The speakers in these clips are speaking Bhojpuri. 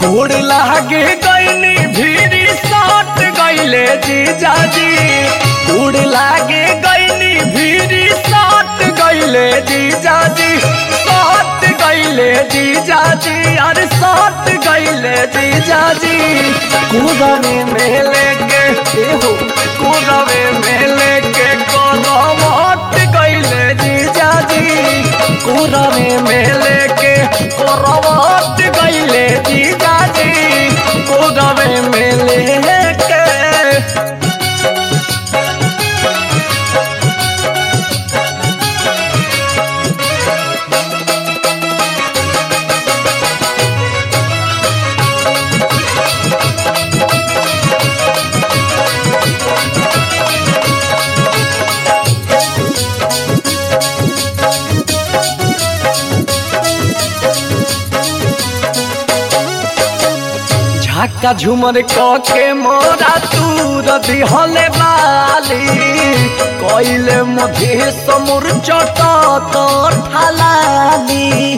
गोड़ लागे गईनी भीरी साट गईले जीजाजी गोड़ लागे गईनी भीरी साट गईले जीजाजी साट गईले जीजाजी अरे साट गईले जीजाजी कुदवे में लेके हो कुदवे में लेके करवट गईले जीजाजी कुदवे में लेके करवट गईले जीजाजी कुदवे में लेके झाका झुमर के मोरा तूर दिहले बाली कइले मधे समुर चट तो ठालाली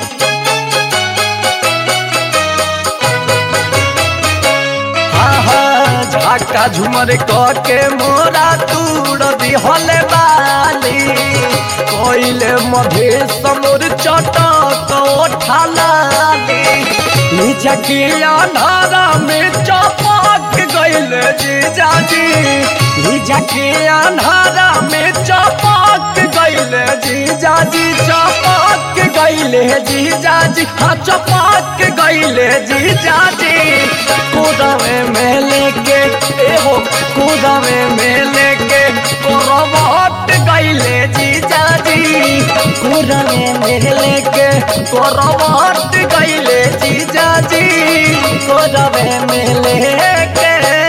झाका झुमर के मोरा तूर दिहले बाली कइले मधे समुर चट तो ठालाली जाके अंधारा में चपाक गईले जीजाजी जाके अंधारा में चपाक गईले जीजाजी चपाक गईले जीजाजी हाँ चपाक गईले जीजाजी कुदवे में लेके हो कुदवे में लेके करवट गईले जीजाजी कुदवे में लेके करवट गईले जीजाजी कुदवे में लेके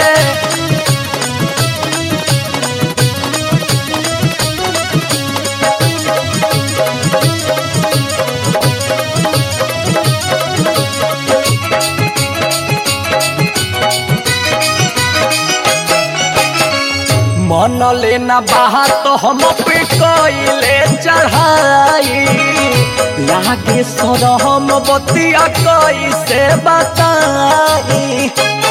मन लेना बाहर तो हम पे कइले चढ़ाई लागे सर हम बतिया कैसे बताई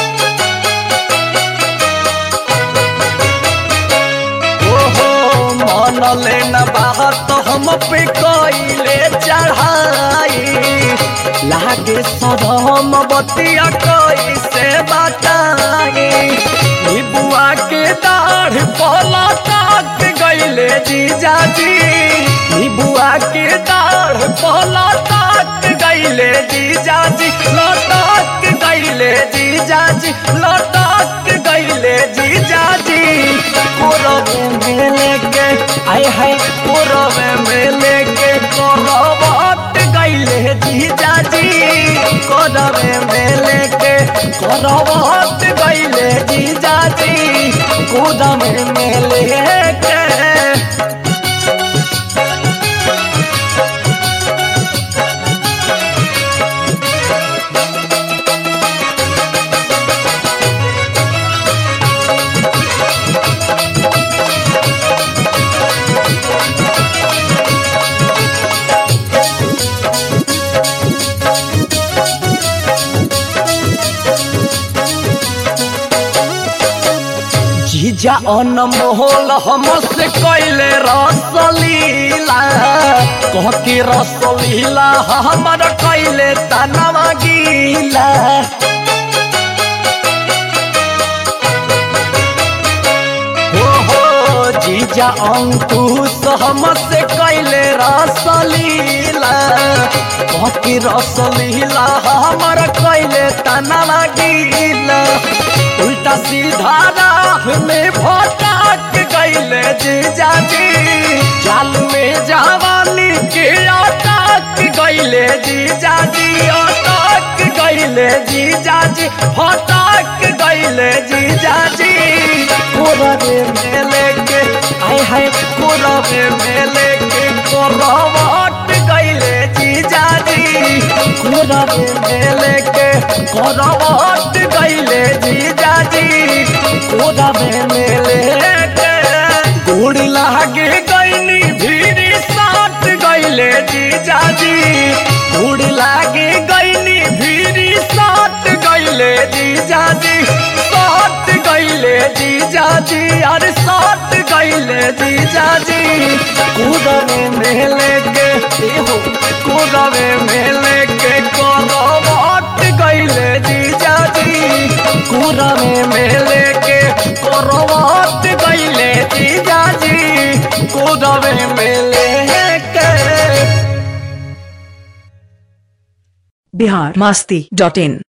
ओहो मन लेना बाहर तो हम पे कइले चढ़ाई लागे सर हम बतिया कैसे बताई बुआ के दाढ़ पला ताक गईले जीजाजी बुआ के दाढ़ पला ताक गईले जीजाजी लटाक गईले जीजाजी लटाक गईले जीजाजी कोरवे में लेके आय हाय कोरवे में लेके करवट गईले जीजाजी कोरवे में लेके करवट गईले जीजाजी कुदवे में लेके जीजा अनमोल हमसे कैले रसलीला कह के रसलीला हमारा कैले तनवा गीला हो जीजा अंकुश हमसे कैले रसलीला कह के रसलीला हमारा कैले तनवा गीला उल्टा सीधा राह में भटक गईले जीजाजी जाल में जवानी के अटक गईले जीजाजी अटक गईले जीजाजी भटक गईले जीजाजी कोरवे में लेके आय हाय कोरवे में लेके करवट गईले जीजाजी कोरवे में लेके करवट गईले जीजाजी कोरवे में लेके गोड़ लागे गईनी भीरी साट गईले जीजाजी गोड़ लागे गईनी भीरी साट गई गईले जीजाजी सट गईले जीजाजी अरे सट गईले जीजाजी कूदवे में लेके कूदवे में लेके करवट गईले जीजाजी कूदवे में लेके करवट गईले जीजाजी कूदवे में लेके। biharmasti.in